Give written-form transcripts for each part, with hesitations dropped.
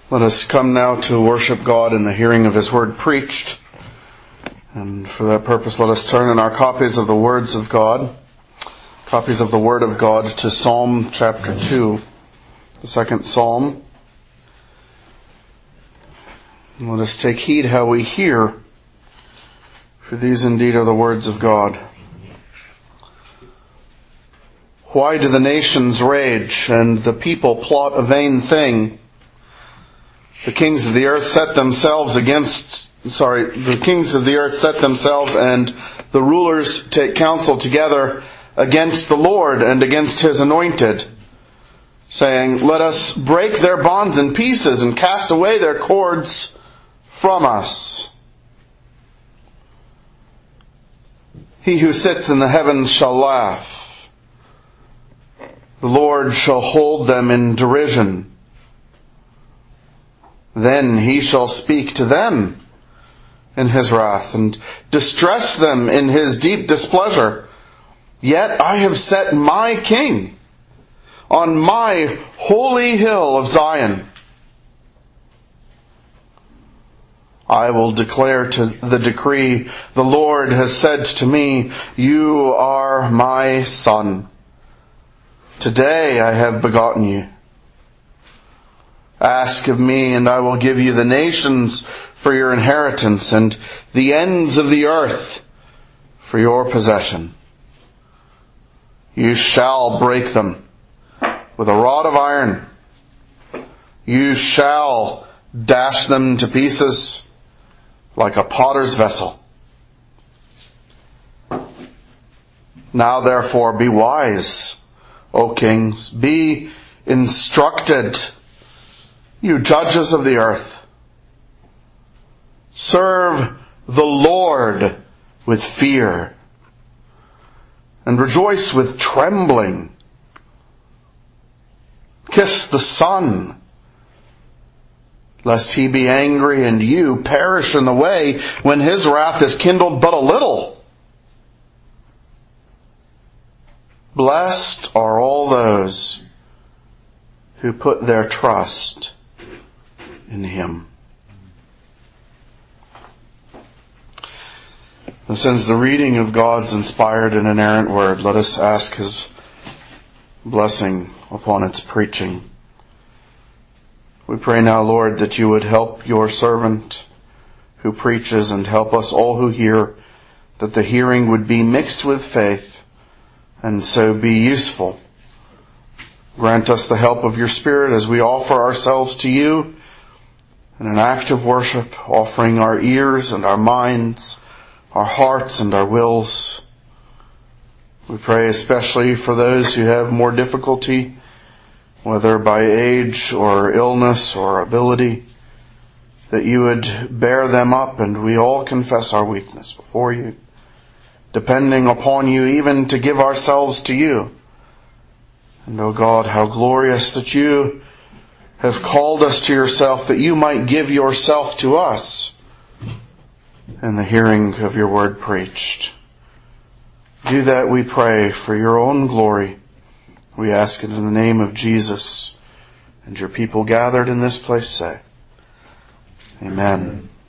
Let us come now to worship God in the hearing of His Word preached. And for that purpose, let us turn in our copies of the words of God, copies of the Word of God, to Psalm chapter 2, the second Psalm. And let us take heed how we hear, for these indeed are the words of God. Why do the nations rage and the people plot a vain thing? The kings of the earth set themselves and the rulers take counsel together against the Lord and against His anointed, saying, let us break their bonds in pieces and cast away their cords from us. He who sits in the heavens shall laugh. The Lord shall hold them in derision. Then He shall speak to them in His wrath and distress them in His deep displeasure. Yet I have set my King on my holy hill of Zion. I will declare to the decree, the Lord has said to me, you are my son. Today I have begotten you. Ask of me, and I will give you the nations for your inheritance, and the ends of the earth for your possession. You shall break them with a rod of iron. You shall dash them to pieces like a potter's vessel. Now therefore be wise, O kings, be instructed, you judges of the earth. Serve the Lord with fear and rejoice with trembling. Kiss the Son, lest He be angry and you perish in the way when His wrath is kindled but a little. Blessed are all those who put their trust in Him. And since the reading of God's inspired and inerrant Word, let us ask His blessing upon its preaching. We pray now, Lord, that you would help your servant who preaches and help us all who hear, that the hearing would be mixed with faith and so be useful. Grant us the help of your Spirit as we offer ourselves to you in an act of worship, offering our ears and our minds, our hearts and our wills. We pray especially for those who have more difficulty, whether by age or illness or ability, that you would bear them up, and we all confess our weakness before you, depending upon you even to give ourselves to you. And O God, how glorious that you have called us to yourself, that you might give yourself to us in the hearing of your word preached. Do that, we pray, for your own glory. We ask it in the name of Jesus. And your people gathered in this place say, Amen.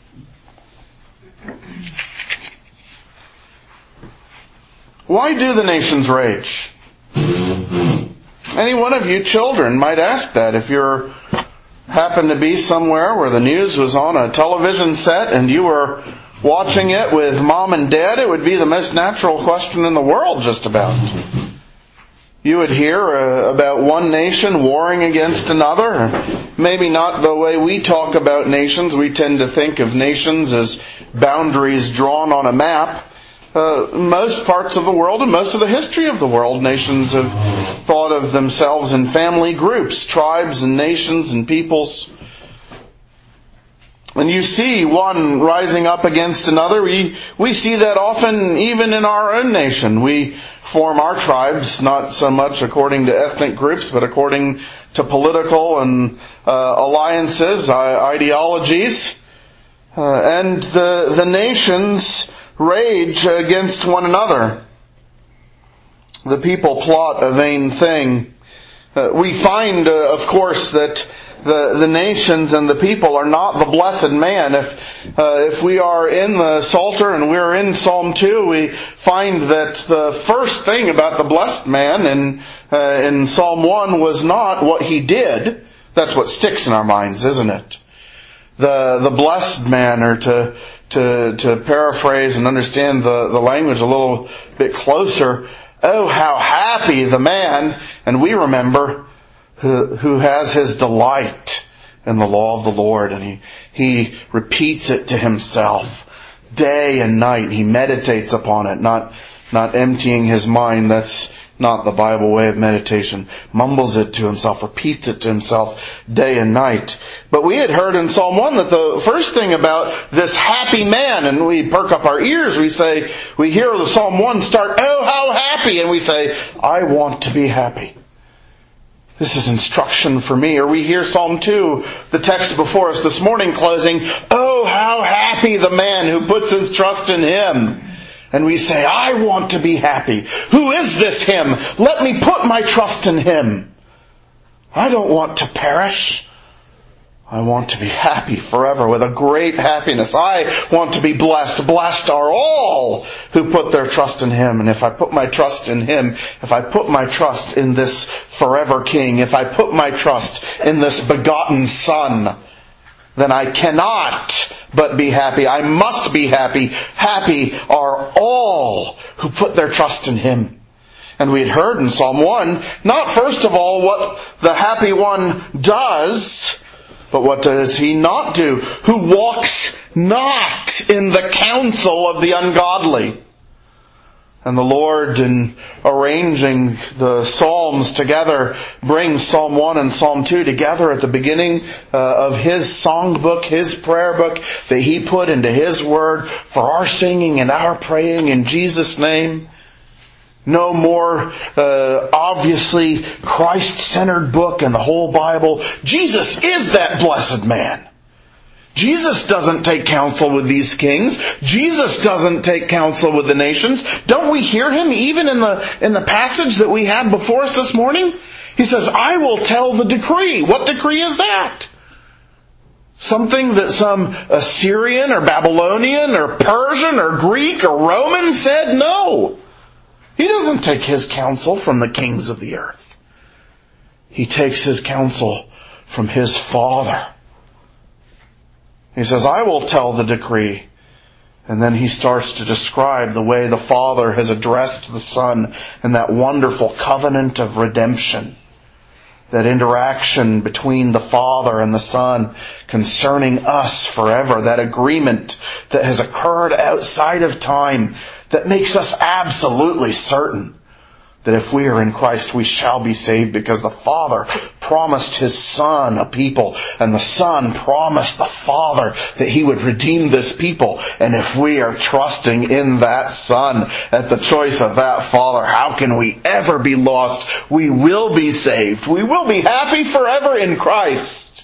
Why do the nations rage? Any one of you children might ask that if you happen to be somewhere where the news was on a television set and you were watching it with mom and dad. It would be the most natural question in the world, just about. You would hear about one nation warring against another. Maybe not the way we talk about nations. We tend to think of nations as boundaries drawn on a map. Most parts of the world and most of the history of the world, nations have thought of themselves in family groups, tribes and nations and peoples. And you see one rising up against another. We see that often even in our own nation. We form our tribes not so much according to ethnic groups, but according to political and alliances, ideologies. And the nations rage against one another. The people plot a vain thing. We find, of course, that the nations and the people are not the blessed man. If we are in the Psalter and we're in Psalm 2, we find that the first thing about the blessed man in Psalm 1 was not what he did. That's what sticks in our minds, isn't it? The blessed man, or to paraphrase and understand the language a little bit closer, oh, how happy the man, and we remember, who has his delight in the law of the Lord, and he repeats it to himself day and night. He meditates upon it, not emptying his mind. That's not the Bible way of meditation. Mumbles it to himself, repeats it to himself day and night. But we had heard in Psalm 1 that the first thing about this happy man, and we perk up our ears, we hear the Psalm 1 start, oh, how happy, and we say, I want to be happy. This is instruction for me. Or we hear Psalm 2, the text before us this morning, closing, oh, how happy the man who puts his trust in Him. And we say, I want to be happy. Who is this Him? Let me put my trust in Him. I don't want to perish. I want to be happy forever with a great happiness. I want to be blessed. Blessed are all who put their trust in Him. And if I put my trust in Him, if I put my trust in this forever King, if I put my trust in this begotten Son, then I cannot but be happy. I must be happy. Happy are all who put their trust in Him. And we had heard in Psalm 1, not first of all what the happy one does, but what does he not do? Who walks not in the counsel of the ungodly. And the Lord, in arranging the Psalms together, brings Psalm 1 and Psalm 2 together at the beginning of His songbook, His prayer book, that He put into His Word for our singing and our praying in Jesus' name. No more obviously Christ-centered book in the whole Bible. Jesus is that blessed man. Jesus doesn't take counsel with these kings. Jesus doesn't take counsel with the nations. Don't we hear Him even in the passage that we had before us this morning? He says, I will tell the decree. What decree is that? Something that some Assyrian or Babylonian or Persian or Greek or Roman said? No. He doesn't take His counsel from the kings of the earth. He takes His counsel from His Father. He says, I will tell the decree. And then He starts to describe the way the Father has addressed the Son in that wonderful covenant of redemption. That interaction between the Father and the Son concerning us forever. That agreement that has occurred outside of time that makes us absolutely certain that if we are in Christ, we shall be saved, because the Father promised His Son a people, and the Son promised the Father that He would redeem this people. And if we are trusting in that Son at the choice of that Father, how can we ever be lost? We will be saved. We will be happy forever in Christ.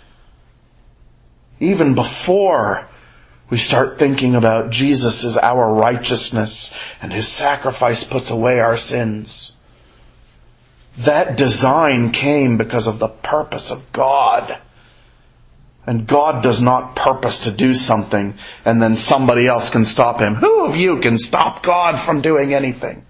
Even before we start thinking about Jesus as our righteousness and His sacrifice puts away our sins. That design came because of the purpose of God. And God does not purpose to do something and then somebody else can stop Him. Who of you can stop God from doing anything?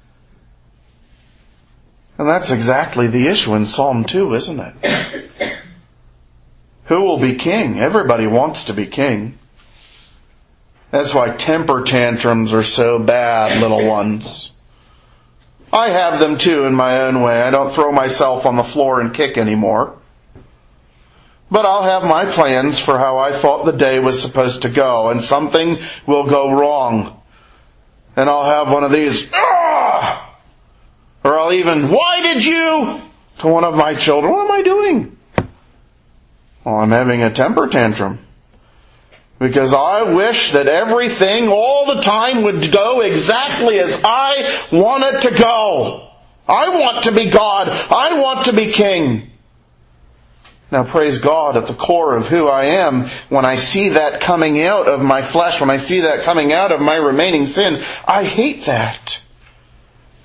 And that's exactly the issue in Psalm 2, isn't it? Who will be king? Everybody wants to be king. That's why temper tantrums are so bad, little ones. I have them too in my own way. I don't throw myself on the floor and kick anymore. But I'll have my plans for how I thought the day was supposed to go, and something will go wrong. And I'll have one of these, ah! Or I'll even, why did you? To one of my children. What am I doing? Well, I'm having a temper tantrum. Because I wish that everything all the time would go exactly as I want it to go. I want to be God. I want to be king. Now praise God, at the core of who I am, when I see that coming out of my flesh, when I see that coming out of my remaining sin, I hate that.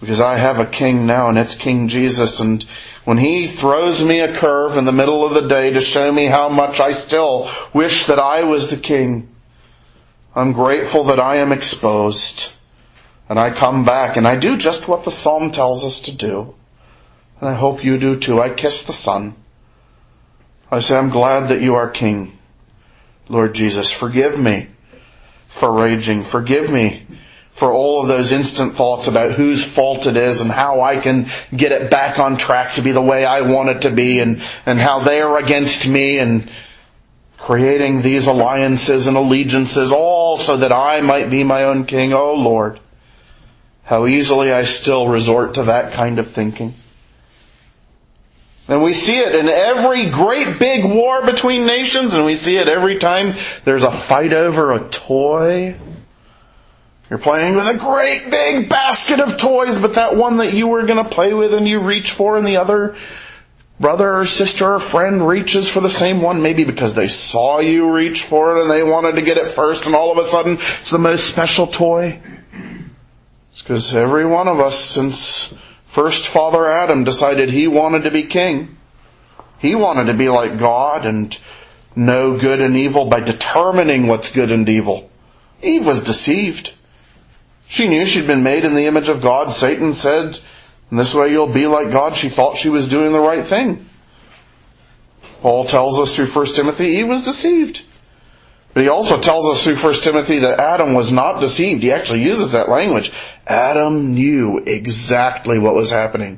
Because I have a king now, and it's King Jesus. And when he throws me a curve in the middle of the day to show me how much I still wish that I was the king, I'm grateful that I am exposed. And I come back and I do just what the psalm tells us to do. And I hope you do too. I kiss the Son. I say, I'm glad that you are king. Lord Jesus, forgive me for raging. Forgive me for all of those instant thoughts about whose fault it is and how I can get it back on track to be the way I want it to be, and how they are against me, and creating these alliances and allegiances, all so that I might be my own king. Oh Lord, how easily I still resort to that kind of thinking. And we see it in every great big war between nations, and we see it every time there's a fight over a toy. You're playing with a great big basket of toys, but that one that you were going to play with and you reach for, and the other brother or sister or friend reaches for the same one, maybe because they saw you reach for it and they wanted to get it first, and all of a sudden it's the most special toy. It's because every one of us, since first Father Adam decided he wanted to be king, he wanted to be like God and know good and evil by determining what's good and evil. Eve was deceived. She knew she'd been made in the image of God. Satan said, "In this way you'll be like God." She thought she was doing the right thing. Paul tells us through 1 Timothy, he was deceived. But he also tells us through 1 Timothy that Adam was not deceived. He actually uses that language. Adam knew exactly what was happening.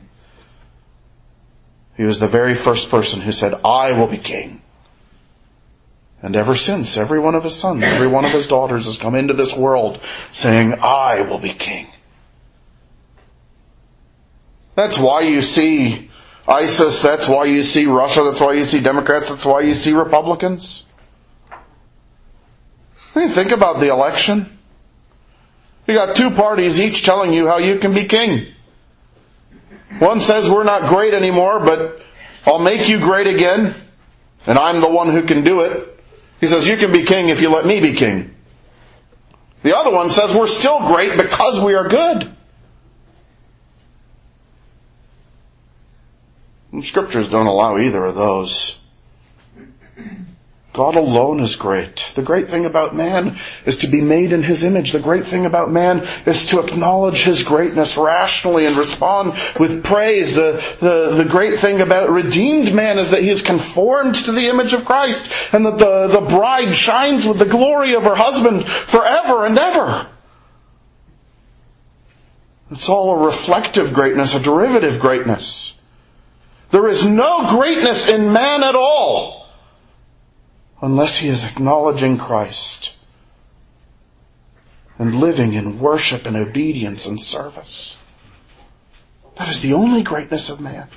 He was the very first person who said, "I will be king." And ever since, every one of his sons, every one of his daughters has come into this world saying, "I will be king." That's why you see ISIS, that's why you see Russia, that's why you see Democrats, that's why you see Republicans. I mean, think about the election. You got two parties each telling you how you can be king. One says, "We're not great anymore, but I'll make you great again, and I'm the one who can do it." He says, "You can be king if you let me be king." The other one says, "We're still great because we are good." And scriptures don't allow either of those. God alone is great. The great thing about man is to be made in His image. The great thing about man is to acknowledge His greatness rationally and respond with praise. The great thing about redeemed man is that he is conformed to the image of Christ, and that the bride shines with the glory of her husband forever and ever. It's all a reflective greatness, a derivative greatness. There is no greatness in man at all unless he is acknowledging Christ and living in worship and obedience and service. That is the only greatness of man.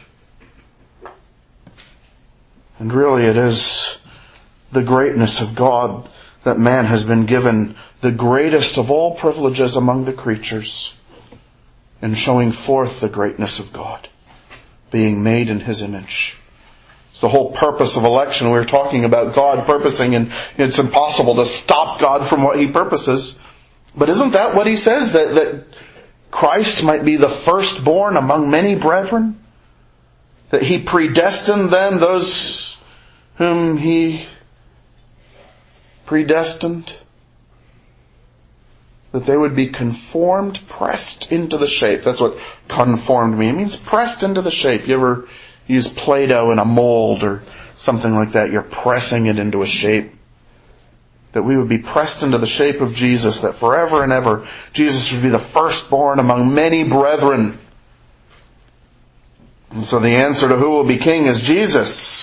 And really it is the greatness of God that man has been given the greatest of all privileges among the creatures in showing forth the greatness of God, being made in His image. It's the whole purpose of election. We were talking about God purposing, and it's impossible to stop God from what He purposes. But isn't that what He says? That Christ might be the firstborn among many brethren? That He predestined them, those whom He predestined? That they would be conformed, pressed into the shape. That's what conformed means. It means pressed into the shape. You ever use Play-Doh in a mold or something like that? You're pressing it into a shape. That we would be pressed into the shape of Jesus, that forever and ever Jesus would be the firstborn among many brethren. And so the answer to who will be king is Jesus.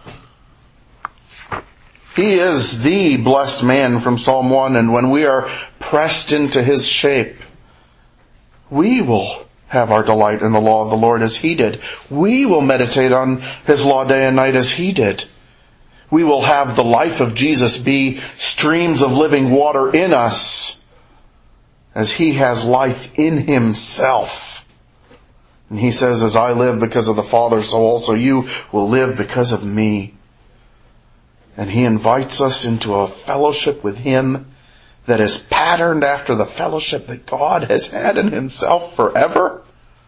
He is the blessed man from Psalm 1, and when we are pressed into His shape, we will have our delight in the law of the Lord as He did. We will meditate on His law day and night as He did. We will have the life of Jesus be streams of living water in us as He has life in Himself. And He says, "As I live because of the Father, so also you will live because of me." And He invites us into a fellowship with Him that is patterned after the fellowship that God has had in Himself forever.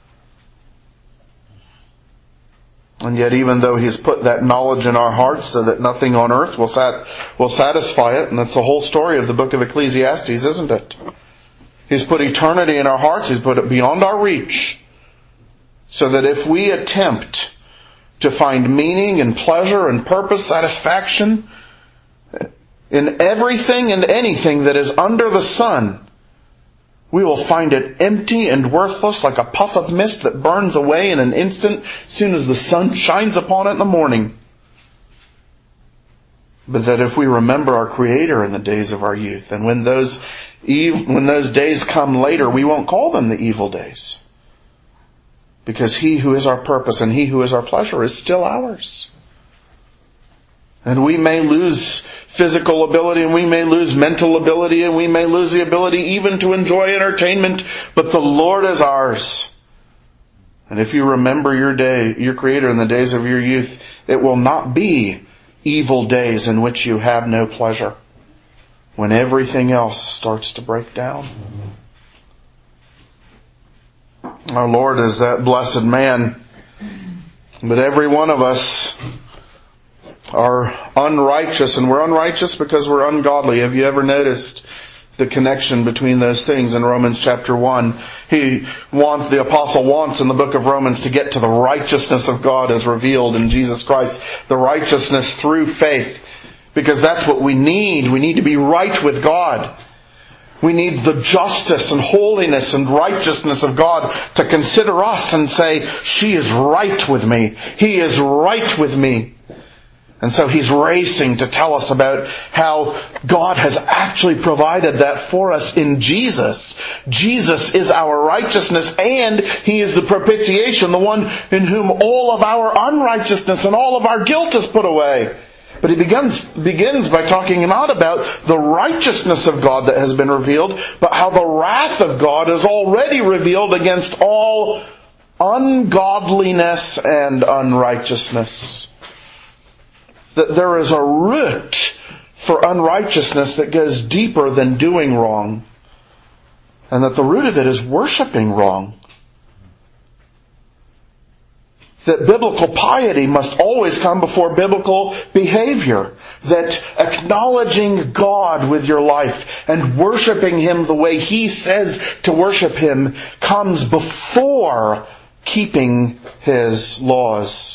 And yet even though He's put that knowledge in our hearts so that nothing on earth will satisfy it, and that's the whole story of the book of Ecclesiastes, isn't it? He's put eternity in our hearts. He's put it beyond our reach. So that if we attempt to find meaning and pleasure and purpose, satisfaction in everything and anything that is under the sun, we will find it empty and worthless like a puff of mist that burns away in an instant as soon as the sun shines upon it in the morning. But that if we remember our Creator in the days of our youth, and when those days come later, we won't call them the evil days. Because He who is our purpose and He who is our pleasure is still ours. And we may lose physical ability, and we may lose mental ability, and we may lose the ability even to enjoy entertainment, but the Lord is ours. And if you remember your Creator in the days of your youth, it will not be evil days in which you have no pleasure, when everything else starts to break down. Our Lord is that blessed man, but every one of us are unrighteous, and we're unrighteous because we're ungodly. Have you ever noticed the connection between those things in Romans chapter 1? The apostle wants in the book of Romans to get to the righteousness of God as revealed in Jesus Christ, the righteousness through faith, because that's what we need. We need to be right with God. We need the justice and holiness and righteousness of God to consider us and say, she is right with me. He is right with me. And so He's racing to tell us about how God has actually provided that for us in Jesus. Jesus is our righteousness, and He is the propitiation, the one in whom all of our unrighteousness and all of our guilt is put away. But He begins by talking not about the righteousness of God that has been revealed, but how the wrath of God is already revealed against all ungodliness and unrighteousness. That there is a root for unrighteousness that goes deeper than doing wrong. And that the root of it is worshiping wrong. That biblical piety must always come before biblical behavior. That acknowledging God with your life and worshiping Him the way He says to worship Him comes before keeping His laws.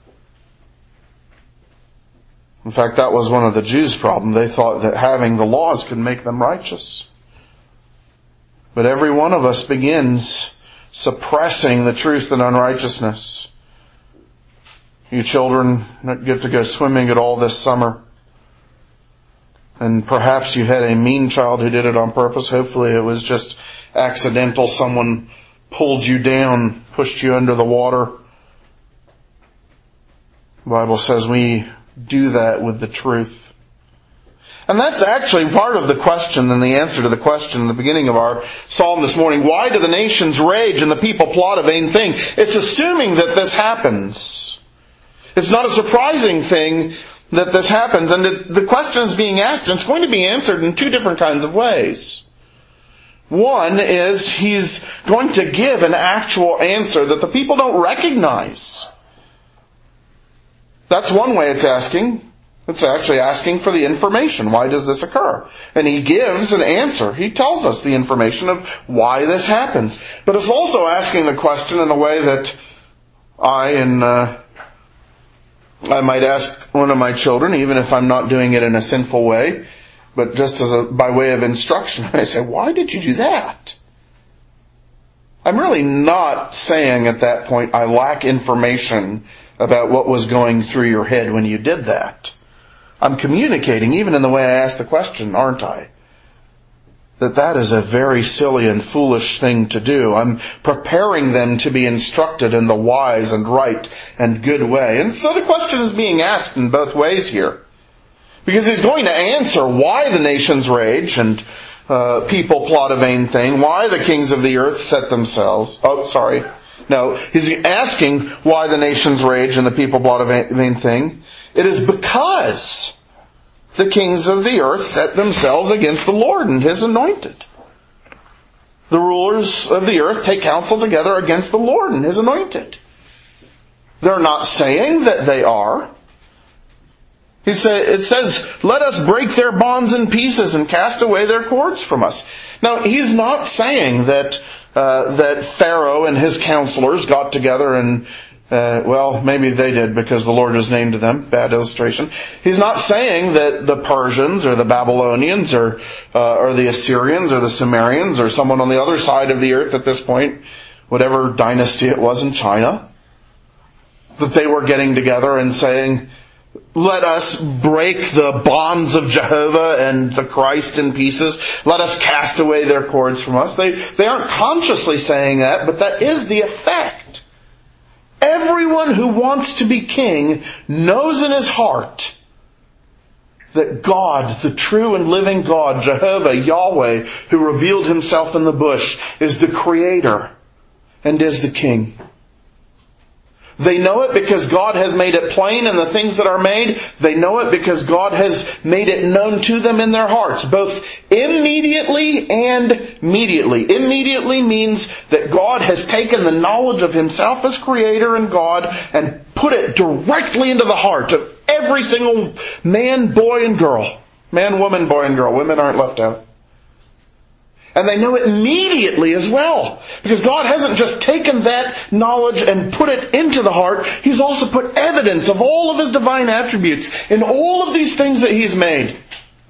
In fact, that was one of the Jews' problem. They thought that having the laws could make them righteous. But every one of us begins suppressing the truth and unrighteousness. You children get to go swimming at all this summer. And perhaps you had a mean child who did it on purpose. Hopefully it was just accidental. Someone pulled you down, pushed you under the water. The Bible says we do that with the truth. And that's actually part of the question and the answer to the question in the beginning of our psalm this morning. Why do the nations rage and the people plot a vain thing? It's assuming that this happens. It's not a surprising thing that this happens. And the question is being asked, and it's going to be answered in two different kinds of ways. One is He's going to give an actual answer that the people don't recognize. That's one way it's asking. It's actually asking for the information. Why does this occur? And He gives an answer. He tells us the information of why this happens. But it's also asking the question in the way that I might ask one of my children, even if I'm not doing it in a sinful way, but just by way of instruction. I say, why did you do that? I'm really not saying at that point I lack information about what was going through your head when you did that. I'm communicating, even in the way I ask the question, aren't I? That is a very silly and foolish thing to do. I'm preparing them to be instructed in the wise and right and good way. And so the question is being asked in both ways here. Because He's going to answer why the nations rage and people plot a vain thing, why the kings of the earth set themselves... No, He's asking why the nations rage and the people plot a vain thing. It is because the kings of the earth set themselves against the Lord and His anointed. The rulers of the earth take counsel together against the Lord and His anointed. They're not saying that they are. It says, let us break their bonds in pieces and cast away their cords from us. Now, he's not saying that Pharaoh and his counselors got together and, maybe they did because the Lord has named them. Bad illustration. He's not saying that the Persians or the Babylonians or the Assyrians or the Sumerians or someone on the other side of the earth at this point, whatever dynasty it was in China, that they were getting together and saying, let us break the bonds of Jehovah and the Christ in pieces. Let us cast away their cords from us. They aren't consciously saying that, but that is the effect. Everyone who wants to be king knows in his heart that God, the true and living God, Jehovah, Yahweh, who revealed himself in the bush, is the creator and is the king. They know it because God has made it plain in the things that are made. They know it because God has made it known to them in their hearts, both immediately and mediately. Immediately means that God has taken the knowledge of himself as creator and God and put it directly into the heart of every single man, boy, and girl. Man, woman, boy, and girl. Women aren't left out. And they know it immediately as well. Because God hasn't just taken that knowledge and put it into the heart. He's also put evidence of all of his divine attributes in all of these things that he's made.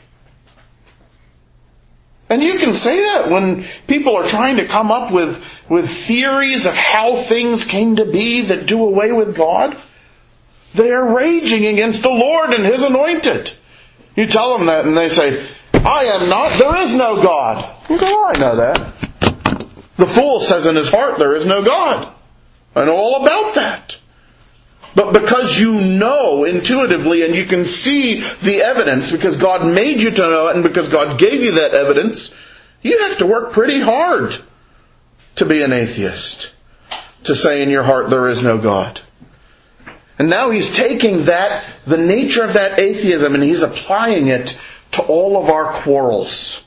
And you can say that when people are trying to come up with theories of how things came to be that do away with God. They are raging against the Lord and his anointed. You tell them that and they say, I am not, there is no God. You say, well, I know that. The fool says in his heart, there is no God. I know all about that. But because you know intuitively and you can see the evidence, because God made you to know it and because God gave you that evidence, you have to work pretty hard to be an atheist. To say in your heart, there is no God. And now he's taking that, the nature of that atheism, and he's applying it to all of our quarrels.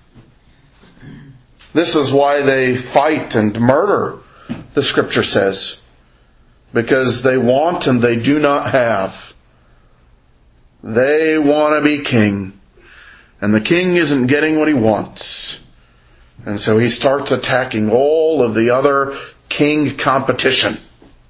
This is why they fight and murder, the scripture says. Because they want and they do not have. They want to be king. And the king isn't getting what he wants. And so he starts attacking all of the other king competition.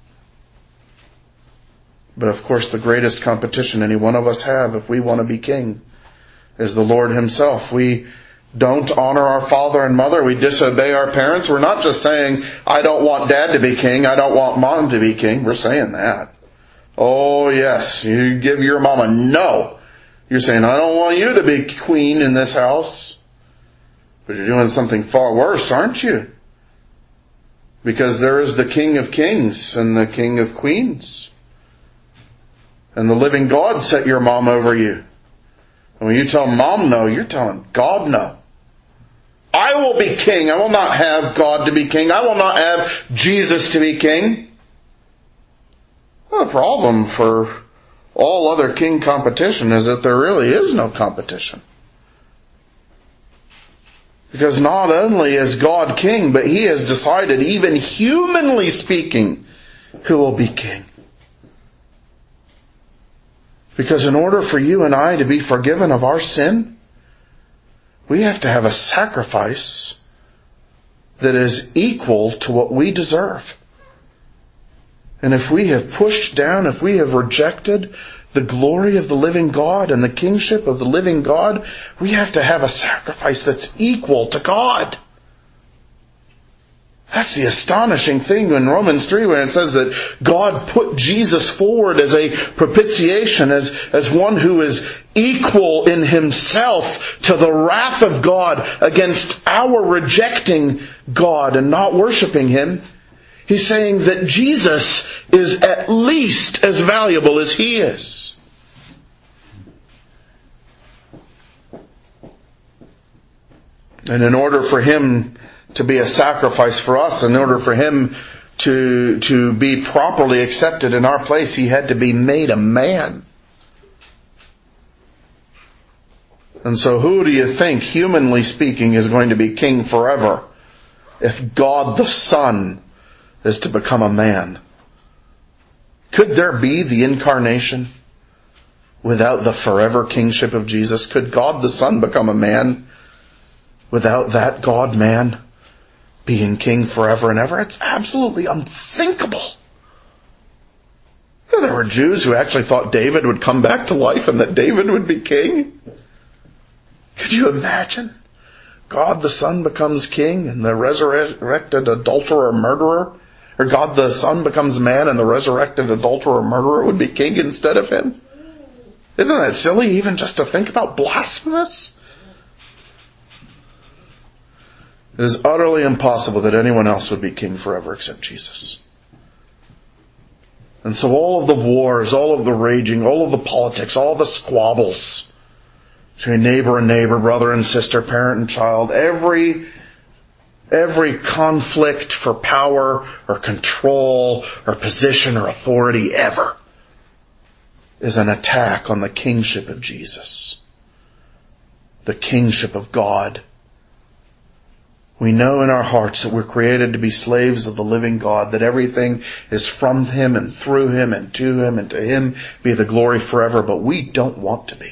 But of course the greatest competition any one of us have if we want to be king is the Lord himself. We don't honor our father and mother. We disobey our parents. We're not just saying, I don't want dad to be king. I don't want mom to be king. We're saying that. Oh yes, you give your mom a no. You're saying, I don't want you to be queen in this house. But you're doing something far worse, aren't you? Because there is the King of Kings and the King of Queens. And the living God set your mom over you. And when you tell mom no, you're telling God no. I will be king. I will not have God to be king. I will not have Jesus to be king. Well, the problem for all other king competition is that there really is no competition. Because not only is God king, but he has decided, even humanly speaking, who will be king. Because in order for you and I to be forgiven of our sin, we have to have a sacrifice that is equal to what we deserve. And if we have pushed down, if we have rejected the glory of the living God and the kingship of the living God, we have to have a sacrifice that's equal to God. That's the astonishing thing in Romans 3 when it says that God put Jesus forward as a propitiation, as one who is equal in himself to the wrath of God against our rejecting God and not worshiping him. He's saying that Jesus is at least as valuable as he is. And in order for him to be a sacrifice for us, in order for him to be properly accepted in our place, he had to be made a man. And so who do you think, humanly speaking, is going to be king forever if God the Son is to become a man? Could there be the incarnation without the forever kingship of Jesus? Could God the Son become a man without that God-man being king forever and ever? It's absolutely unthinkable. There were Jews who actually thought David would come back to life and that David would be king. Could you imagine? God the Son becomes king and the resurrected adulterer or murderer, or God the Son becomes man and the resurrected adulterer or murderer would be king instead of him? Isn't that silly even just to think about? Blasphemous? It is utterly impossible that anyone else would be king forever except Jesus. And so all of the wars, all of the raging, all of the politics, all the squabbles between neighbor and neighbor, brother and sister, parent and child, every conflict for power or control or position or authority ever is an attack on the kingship of Jesus, the kingship of God. We know in our hearts that we're created to be slaves of the living God, that everything is from Him and through Him and to Him be the glory forever, but we don't want to be.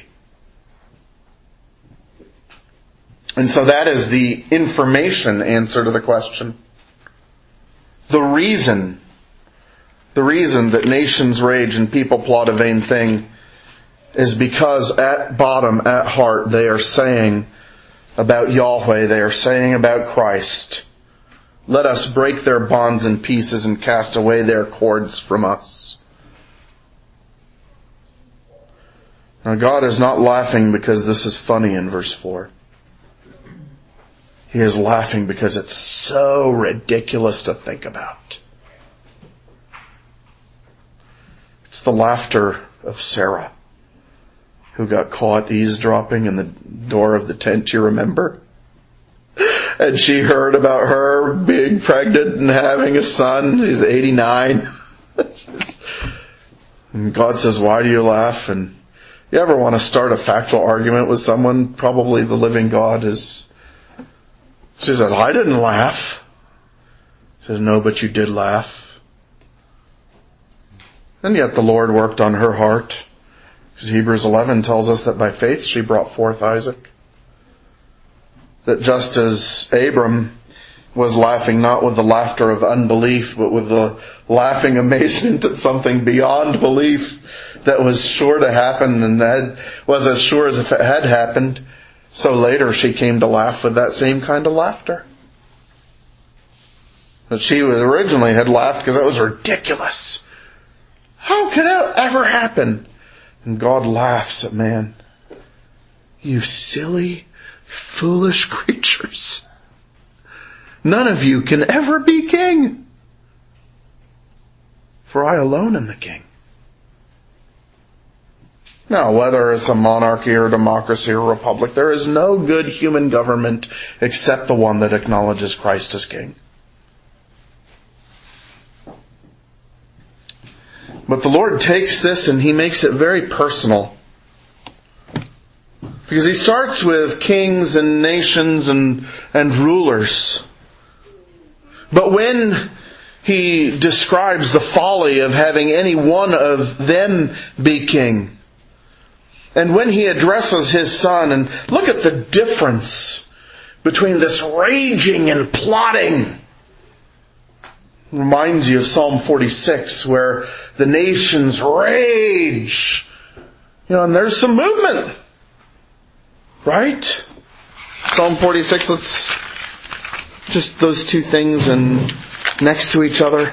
And so that is the information answer to the question. The reason that nations rage and people plot a vain thing is because at bottom, at heart, they are saying about Yahweh, they are saying about Christ, let us break their bonds in pieces and cast away their cords from us. Now God is not laughing because this is funny in verse 4. He is laughing because it's so ridiculous to think about. It's the laughter of Sarah, who got caught eavesdropping in the door of the tent, you remember? And she heard about her being pregnant and having a son. He's 89. And God says, why do you laugh? And you ever want to start a factual argument with someone? Probably the living God is... She says, I didn't laugh. He says, no, but you did laugh. And yet the Lord worked on her heart. Because Hebrews 11 tells us that by faith she brought forth Isaac. That just as Abram was laughing not with the laughter of unbelief, but with the laughing amazement at something beyond belief that was sure to happen and was as sure as if it had happened, so later she came to laugh with that same kind of laughter. But she originally had laughed because it was ridiculous. How could it ever happen? And God laughs at man. You silly, foolish creatures. None of you can ever be king. For I alone am the king. Now, whether it's a monarchy or a democracy or a republic, there is no good human government except the one that acknowledges Christ as king. But the Lord takes this and He makes it very personal. Because He starts with kings and nations and rulers. But when He describes the folly of having any one of them be king, and when He addresses His Son, and look at the difference between this raging and plotting. Reminds you of Psalm 46, where the nations rage. And there's some movement. Right? Psalm 46, let's just those two things and next to each other.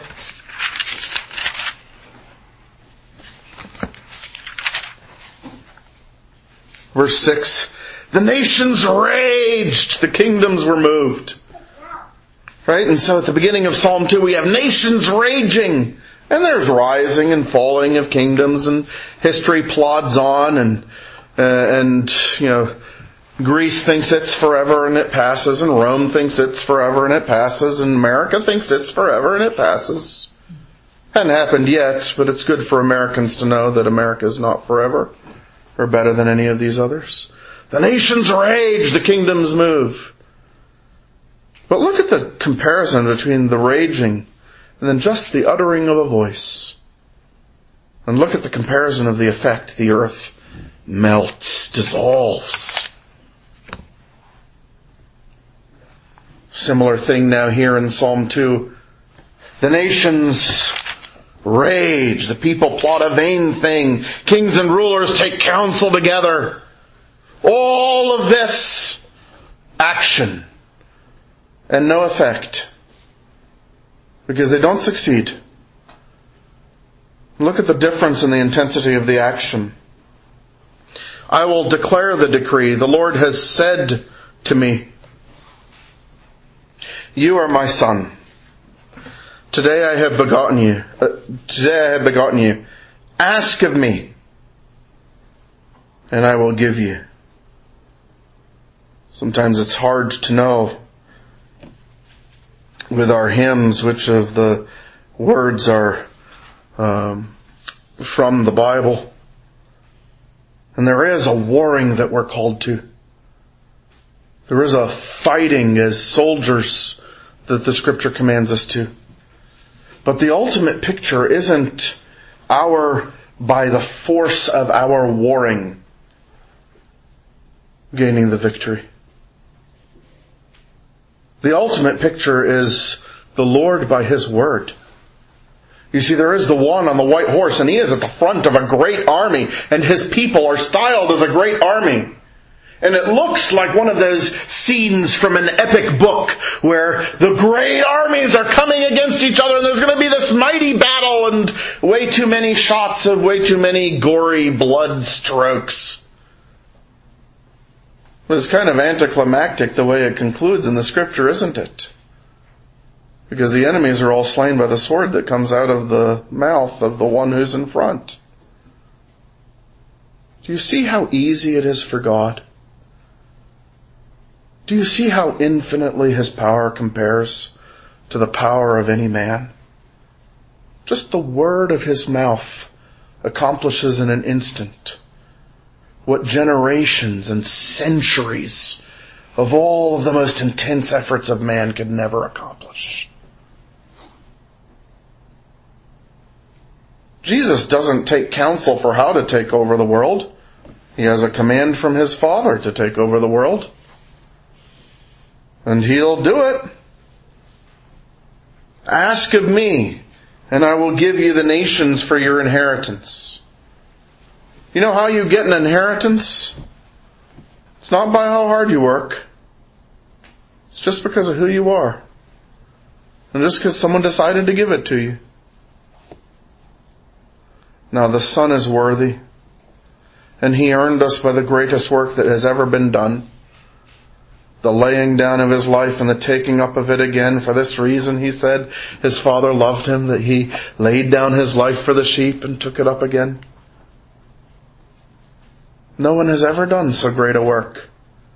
Verse 6, the nations raged, the kingdoms were moved. Right? And so at the beginning of Psalm 2 we have nations raging. And there's rising and falling of kingdoms, and history plods on, and Greece thinks it's forever and it passes, and Rome thinks it's forever and it passes, and America thinks it's forever and it passes. Hasn't happened yet, but it's good for Americans to know that America is not forever, or better than any of these others. The nations rage, the kingdoms move. But look at the comparison between the raging and then just the uttering of a voice. And look at the comparison of the effect. The earth melts, dissolves. Similar thing now here in Psalm 2. The nations rage. The people plot a vain thing. Kings and rulers take counsel together. All of this action and no effect, because they don't succeed. Look at the difference in the intensity of the action. I will declare the decree. The Lord has said to me, you are my son. Today I have begotten you. Ask of me, and I will give you. Sometimes it's hard to know with our hymns which of the words are from the Bible. And there is a warring that we're called to. There is a fighting as soldiers that the Scripture commands us to. But the ultimate picture isn't by the force of our warring, gaining the victory. The ultimate picture is the Lord by His word. You see, there is the one on the white horse, and he is at the front of a great army, and his people are styled as a great army. And it looks like one of those scenes from an epic book where the great armies are coming against each other, and there's going to be this mighty battle and way too many shots of way too many gory blood strokes. But it's kind of anticlimactic the way it concludes in the Scripture, isn't it? Because the enemies are all slain by the sword that comes out of the mouth of the one who's in front. Do you see how easy it is for God? Do you see how infinitely His power compares to the power of any man? Just the word of His mouth accomplishes in an instant what generations and centuries of all of the most intense efforts of man could never accomplish. Jesus doesn't take counsel for how to take over the world. He has a command from His Father to take over the world. And He'll do it. Ask of me, and I will give you the nations for your inheritance. You know how you get an inheritance? It's not by how hard you work. It's just because of who you are. And just because someone decided to give it to you. Now the Son is worthy, and He earned us by the greatest work that has ever been done. The laying down of His life and the taking up of it again. For this reason, He said, His Father loved Him, that He laid down His life for the sheep and took it up again. No one has ever done so great a work.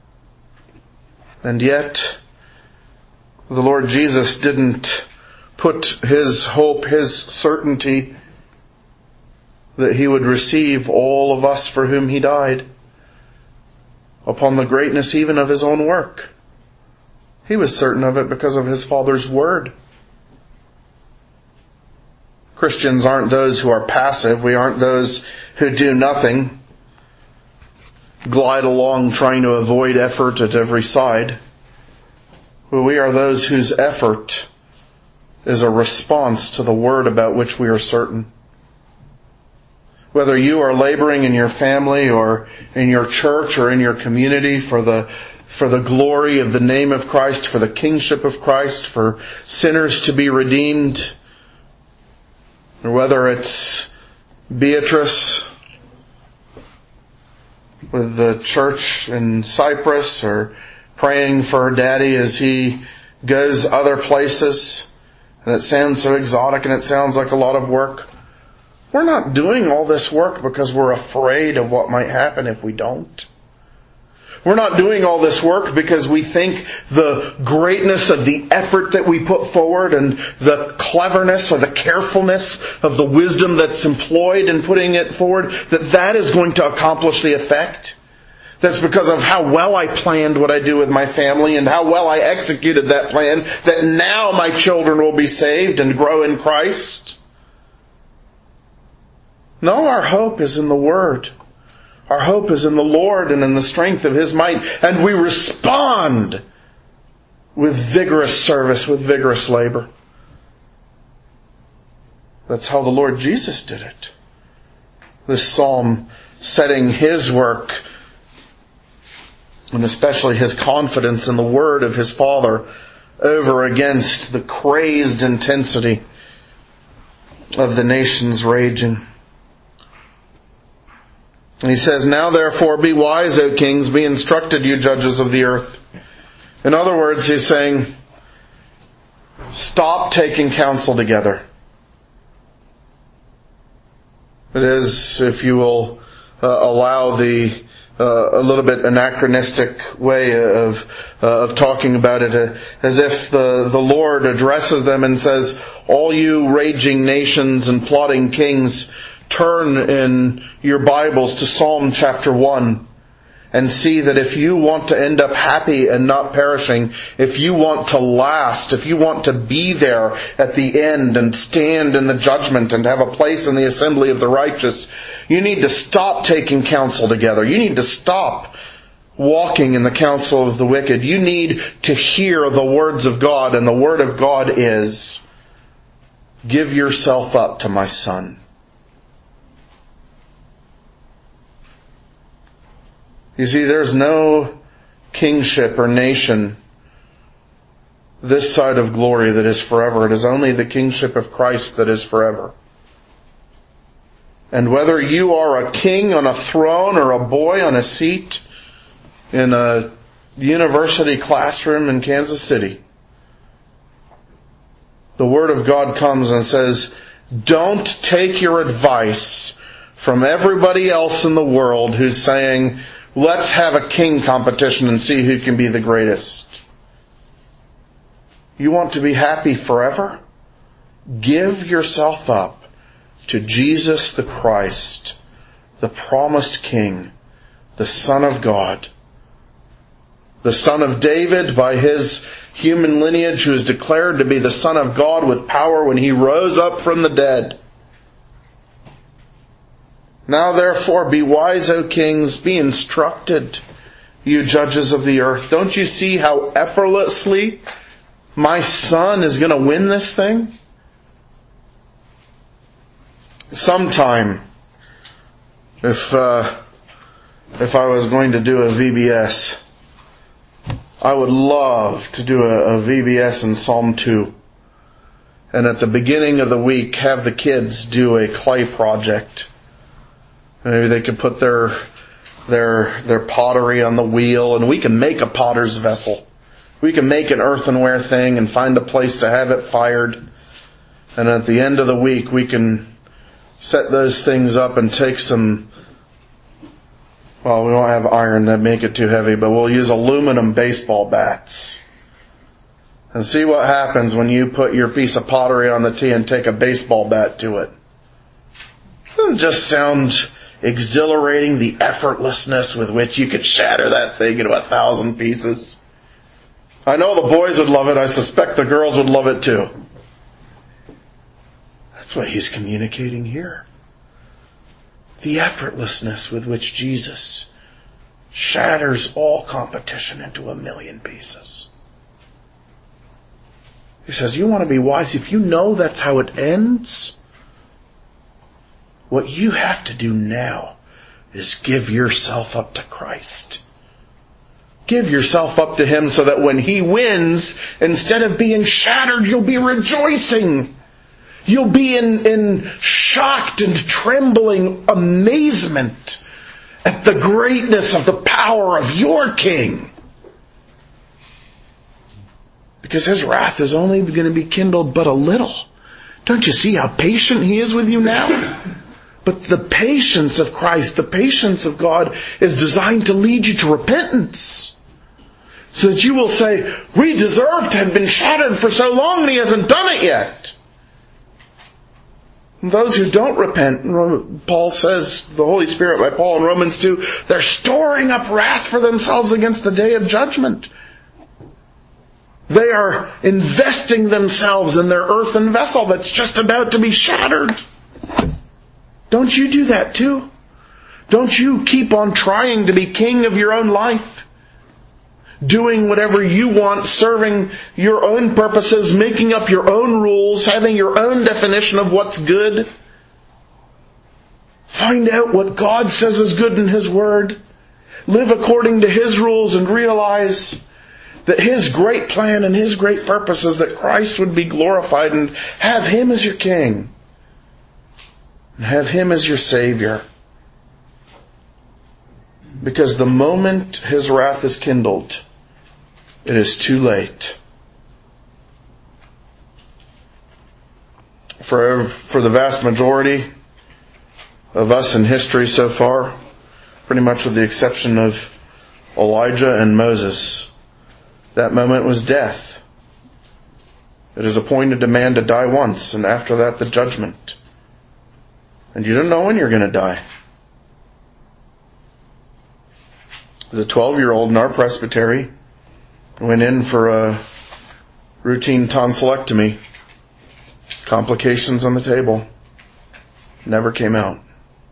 And yet, the Lord Jesus didn't put His hope, His certainty that He would receive all of us for whom He died upon the greatness even of His own work. He was certain of it because of His Father's word. Christians aren't those who are passive. We aren't those who do nothing, glide along trying to avoid effort at every side. But we are those whose effort is a response to the word about which we are certain. Whether you are laboring in your family or in your church or in your community for the glory of the name of Christ, for the kingship of Christ, for sinners to be redeemed, or whether it's Beatrice with the church in Cyprus, or praying for her daddy as he goes other places, and it sounds so exotic and it sounds like a lot of work. We're not doing all this work because we're afraid of what might happen if we don't. We're not doing all this work because we think the greatness of the effort that we put forward and the cleverness or the carefulness of the wisdom that's employed in putting it forward, that is going to accomplish the effect. That's because of how well I planned what I do with my family and how well I executed that plan, that now my children will be saved and grow in Christ. No, our hope is in the Word. Our hope is in the Lord and in the strength of His might. And we respond with vigorous service, with vigorous labor. That's how the Lord Jesus did it. This psalm setting His work, and especially His confidence in the Word of His Father, over against the crazed intensity of the nations raging. And he says, "Now therefore be wise, O kings, be instructed, you judges of the earth." In other words, he's saying, stop taking counsel together. It is, if you will allow the a little bit anachronistic way of talking about it, as if the Lord addresses them and says, "All you raging nations and plotting kings, turn in your Bibles to Psalm chapter 1 and see that if you want to end up happy and not perishing, if you want to last, if you want to be there at the end and stand in the judgment and have a place in the assembly of the righteous, you need to stop taking counsel together. You need to stop walking in the counsel of the wicked. You need to hear the words of God, and the word of God is, give yourself up to my Son." You see, there's no kingship or nation this side of glory that is forever. It is only the kingship of Christ that is forever. And whether you are a king on a throne or a boy on a seat in a university classroom in Kansas City, the Word of God comes and says, don't take your advice from everybody else in the world who's saying, let's have a king competition and see who can be the greatest. You want to be happy forever? Give yourself up to Jesus the Christ, the promised King, the Son of God, the Son of David by His human lineage, who is declared to be the Son of God with power when He rose up from the dead. Now therefore be wise, O kings, be instructed, you judges of the earth. Don't you see how effortlessly my Son is going to win this thing? Sometime, if I was going to do a VBS, I would love to do a VBS in Psalm 2. And at the beginning of the week, have the kids do a clay project. Maybe they could put their pottery on the wheel, and we can make a potter's vessel. We can make an earthenware thing and find a place to have it fired. And at the end of the week, we can set those things up and take some, well, we won't have iron, that'd make it too heavy, but we'll use aluminum baseball bats. And see what happens when you put your piece of pottery on the tee and take a baseball bat to it. Doesn't just sound exhilarating, the effortlessness with which you could shatter that thing into 1,000 pieces? I know the boys would love it. I suspect the girls would love it too. That's what he's communicating here. The effortlessness with which Jesus shatters all competition into 1,000,000 pieces. He says, you want to be wise. If you know that's how it ends, what you have to do now is give yourself up to Christ. Give yourself up to Him so that when He wins, instead of being shattered, you'll be rejoicing. You'll be in shocked and trembling amazement at the greatness of the power of your King. Because His wrath is only going to be kindled but a little. Don't you see how patient He is with you now? But the patience of Christ, the patience of God, is designed to lead you to repentance. So that you will say, we deserve to have been shattered for so long and He hasn't done it yet. And those who don't repent, Paul says, the Holy Spirit by Paul in Romans 2, they're storing up wrath for themselves against the day of judgment. They are investing themselves in their earthen vessel that's just about to be shattered. Don't you do that too? Don't you keep on trying to be king of your own life? Doing whatever you want, serving your own purposes, making up your own rules, having your own definition of what's good. Find out what God says is good in His Word. Live according to His rules and realize that His great plan and His great purpose is that Christ would be glorified, and have Him as your King. And have Him as your Savior. Because the moment His wrath is kindled, it is too late. For the vast majority of us in history so far, pretty much with the exception of Elijah and Moses, that moment was death. It is appointed a man to die once, and after that the judgment. And you don't know when you're going to die. As a 12-year-old in our presbytery, went in for a routine tonsillectomy. Complications on the table. Never came out.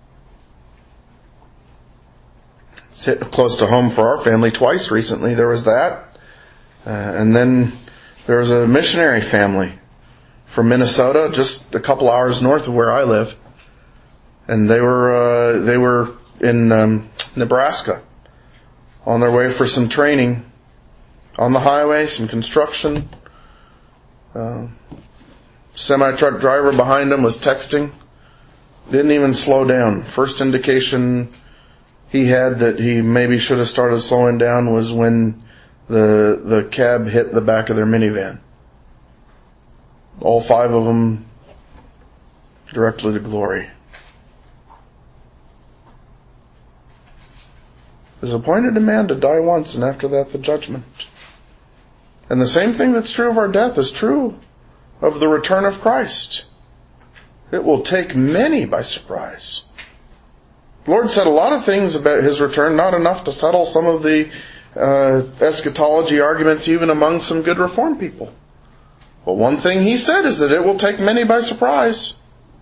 It's hit close to home for our family twice recently. There was that. And then there was a missionary family from Minnesota, just a couple hours north of where I live. And they were in Nebraska on their way for some training on the highway, some construction. Semi-truck driver behind him was texting. Didn't even slow down. First indication he had that he maybe should have started slowing down was when the cab hit the back of their minivan. All 5 of them directly to glory. It is appointed a man to die once, and after that the judgment. And the same thing that's true of our death is true of the return of Christ. It will take many by surprise. The Lord said a lot of things about His return, not enough to settle some of the eschatology arguments even among some good Reformed people. But one thing He said is that it will take many by surprise.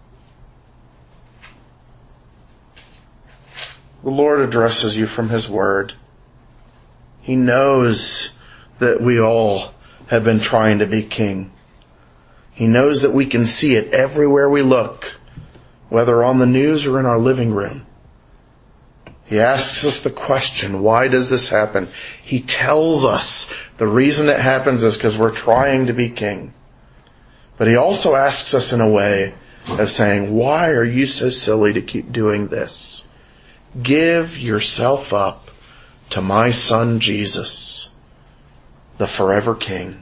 The Lord addresses you from His Word. He knows that we all have been trying to be king. He knows that we can see it everywhere we look, whether on the news or in our living room. He asks us the question, why does this happen? He tells us the reason it happens is because we're trying to be king. But He also asks us in a way of saying, why are you so silly to keep doing this? Give yourself up to my Son Jesus, the forever King.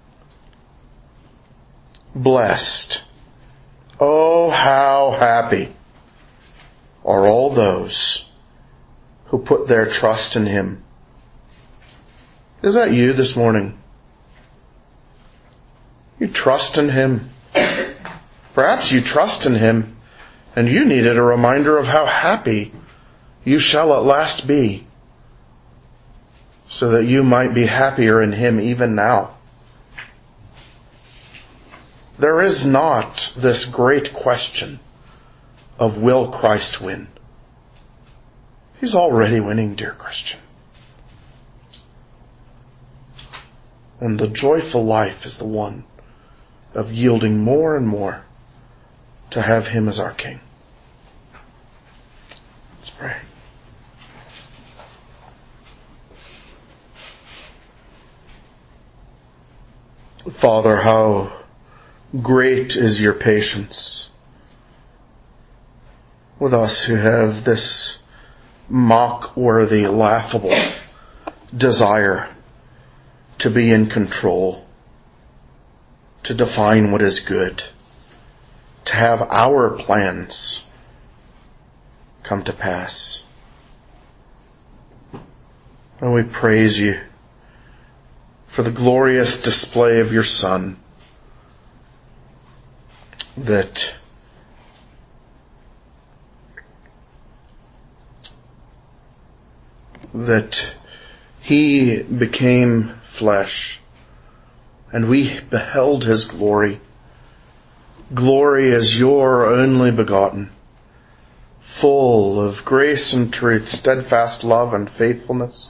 Blessed, oh how happy are all those who put their trust in Him. Is that you this morning? You trust in Him. Perhaps you trust in Him and you needed a reminder of how happy you shall at last be, so that you might be happier in Him even now. There is not this great question of will Christ win? He's already winning, dear Christian. And the joyful life is the one of yielding more and more to have Him as our King. Let's pray. Father, how great is your patience with us who have this mock-worthy, laughable desire to be in control, to define what is good, to have our plans come to pass. And we praise you for the glorious display of your Son, that He became flesh, and we beheld His glory. Glory as your only begotten, full of grace and truth, steadfast love and faithfulness.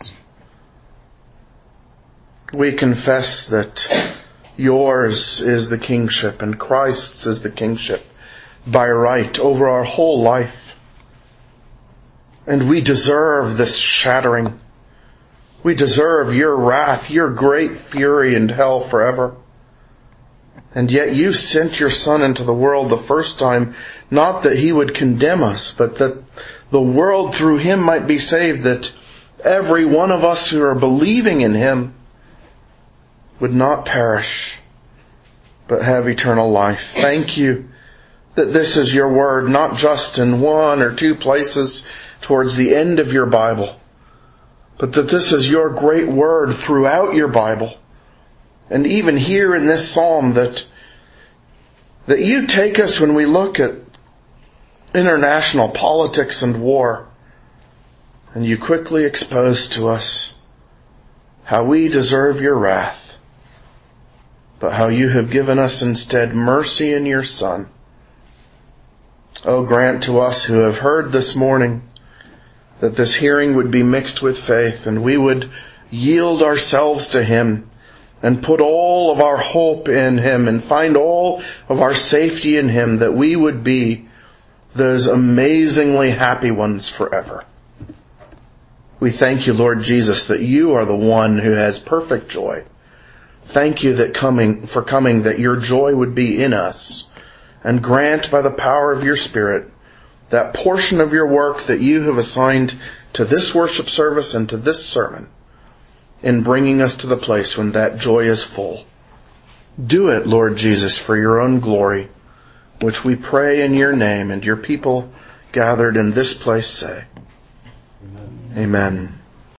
We confess that yours is the kingship and Christ's is the kingship by right over our whole life. And we deserve this shattering. We deserve your wrath, your great fury and hell forever. And yet you sent your Son into the world the first time, not that he would condemn us, but that the world through him might be saved, that every one of us who are believing in him would not perish, but have eternal life. Thank you that this is your word, not just in one or two places towards the end of your Bible, but that this is your great word throughout your Bible. And even here in this psalm, that you take us when we look at international politics and war, and you quickly expose to us how we deserve your wrath, but how you have given us instead mercy in your Son. Oh, grant to us who have heard this morning that this hearing would be mixed with faith, and we would yield ourselves to him and put all of our hope in him and find all of our safety in him, that we would be those amazingly happy ones forever. We thank you, Lord Jesus, that you are the one who has perfect joy. Thank you that that your joy would be in us, and grant by the power of your Spirit that portion of your work that you have assigned to this worship service and to this sermon in bringing us to the place when that joy is full. Do it, Lord Jesus, for your own glory, which we pray in your name, and your people gathered in this place say, Amen. Amen.